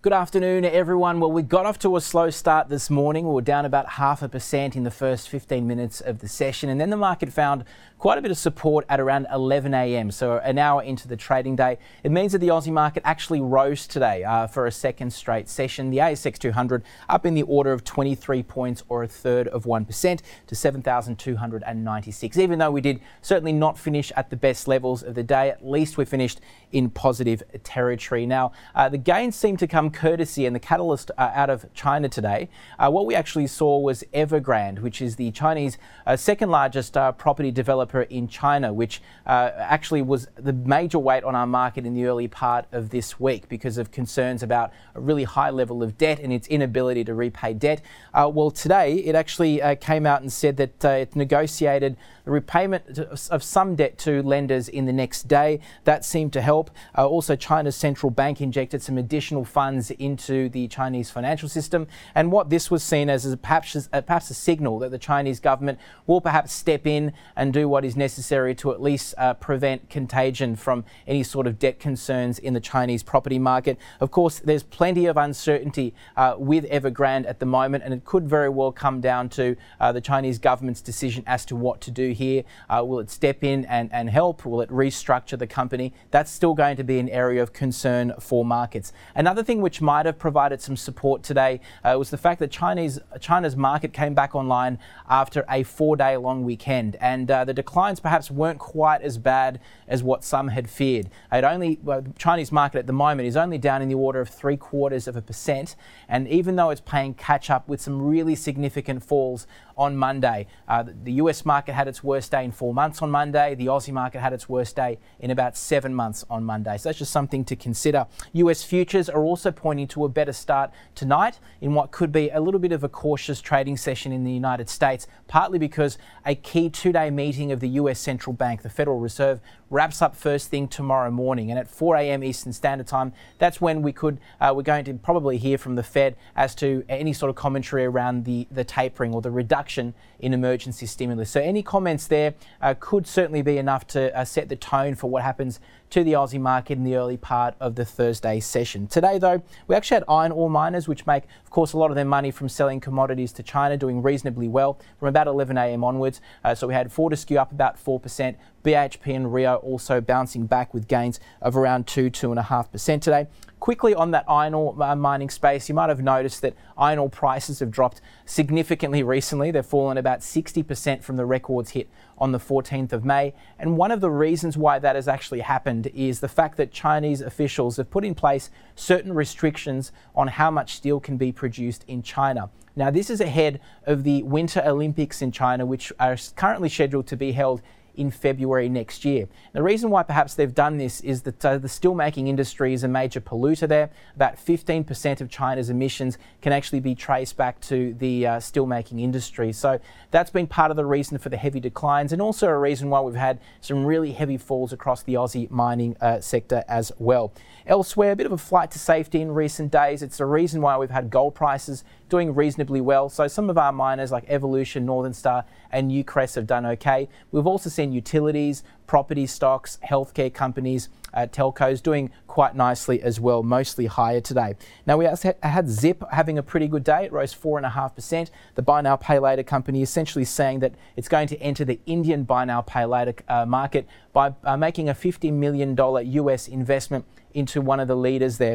Good afternoon, everyone. Well, we got off to a slow start this morning. We were down about 0.5% in the first 15 minutes of the session, and then the market found quite a bit of support at around 11 a.m, so an hour into the trading day. It means that the Aussie market actually rose today for a second straight session. The ASX 200 up in the order of 23 points, or 1/3% to 7,296. Even though we did certainly not finish at the best levels of the day, at least we finished in positive territory. Now, the gains seem to come courtesy and the catalyst out of China today. What we actually saw was Evergrande, which is the Chinese second largest property developer in China, which actually was the major weight on our market in the early part of this week because of concerns about a really high level of debt and its inability to repay debt. Well, today it actually came out and said that it negotiated the repayment of some debt to lenders in the next day. That seemed to help. Also, China's central bank injected some additional funds into the Chinese financial system, and what this was seen as perhaps a signal that the Chinese government will perhaps step in and do what is necessary to at least prevent contagion from any sort of debt concerns in the Chinese property market. Of course, there's plenty of uncertainty with Evergrande at the moment, and it could very well come down to the Chinese government's decision as to what to do here. Will it step in and help? Will it restructure the company? That's still going to be an area of concern for markets. Another thing which might have provided some support today was the fact that China's market came back online after a 4-day long weekend, and the declines perhaps weren't quite as bad as what some had feared. The Chinese market at the moment is only down in the order of 0.75%, and even though it's playing catch up with some really significant falls on Monday, the US market had its worst day in 4 months on Monday. The Aussie market had its worst day in about 7 months on Monday. So that's just something to consider. US futures are also pointing to a better start tonight in what could be a little bit of a cautious trading session in the United States, partly because a key 2-day meeting of the US Central Bank, the Federal Reserve, wraps up first thing tomorrow morning, and at 4 a.m. Eastern Standard Time, that's when we're going to probably hear from the Fed as to any sort of commentary around the tapering or the reduction in emergency stimulus. So any comments there could certainly be enough to set the tone for what happens to the Aussie market in the early part of the Thursday session. Today, though, we actually had iron ore miners, which make, of course, a lot of their money from selling commodities to China, doing reasonably well from about 11 a.m. onwards. So we had Fortescue up about 4%, BHP and Rio also bouncing back with gains of around 2.5% today. Quickly on that iron ore mining space, you might have noticed that iron ore prices have dropped significantly recently. They've fallen about 60% from the records hit on the 14th of May. And one of the reasons why that has actually happened is the fact that Chinese officials have put in place certain restrictions on how much steel can be produced in China. Now, this is ahead of the Winter Olympics in China, which are currently scheduled to be held in February next year. The reason why perhaps they've done this is that the steelmaking industry is a major polluter there. About 15% of China's emissions can actually be traced back to the steelmaking industry. So that's been part of the reason for the heavy declines, and also a reason why we've had some really heavy falls across the Aussie mining sector as well. Elsewhere, a bit of a flight to safety in recent days. It's the reason why we've had gold prices doing reasonably well. So some of our miners like Evolution, Northern Star and Newcrest have done okay. We've also seen utilities, property stocks, healthcare companies, telcos doing quite nicely as well, mostly higher today. Now, we also had Zip having a pretty good day. It rose 4.5%. The buy now, pay later company essentially saying that it's going to enter the Indian buy now, pay later market by making a $50 million US investment into one of the leaders there,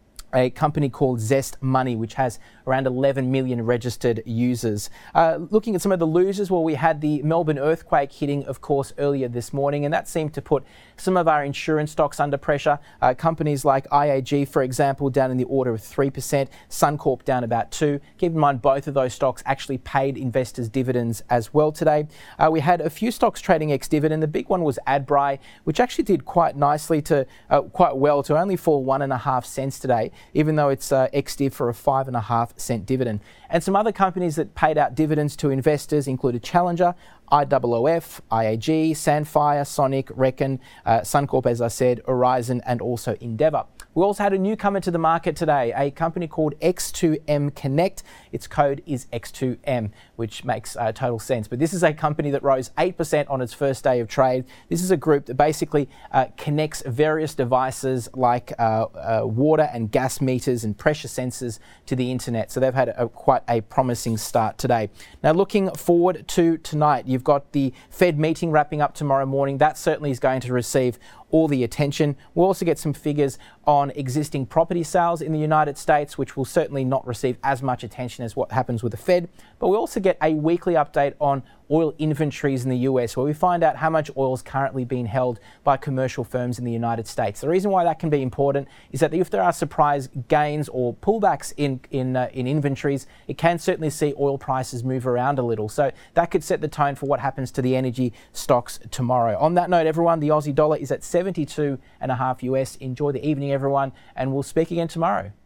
a company called Zest Money, which has around 11 million registered users. Looking at some of the losers, well, we had the Melbourne earthquake hitting, of course, earlier this morning, and that seemed to put some of our insurance stocks under pressure. Companies like IAG, for example, down in the order of 3%, Suncorp down about 2%. Keep in mind, both of those stocks actually paid investors dividends as well today. We had a few stocks trading ex-dividend. The big one was Adbri, which actually did quite nicely quite well to only fall 1.5 cents today, even though it's ex-div for a 5.5 dividend. And some other companies that paid out dividends to investors included Challenger, IOOF, IAG, Sandfire, Sonic, Reckon, Suncorp, as I said, Horizon, and also Endeavour. We also had a newcomer to the market today, a company called X2M Connect. Its code is X2M. We which makes total sense. But this is a company that rose 8% on its first day of trade. This is a group that basically connects various devices like water and gas meters and pressure sensors to the internet. So they've had quite a promising start today. Now, looking forward to tonight, you've got the Fed meeting wrapping up tomorrow morning. That certainly is going to receive all the attention. We'll also get some figures on existing property sales in the United States, which will certainly not receive as much attention as what happens with the Fed. But we also get a weekly update on oil inventories in the US, where we find out how much oil is currently being held by commercial firms in the United States. The reason why that can be important is that if there are surprise gains or pullbacks in inventories, it can certainly see oil prices move around a little. So that could set the tone for what happens to the energy stocks tomorrow. On that note, everyone, the Aussie dollar is at 72.5 US. Enjoy the evening, everyone, and we'll speak again tomorrow.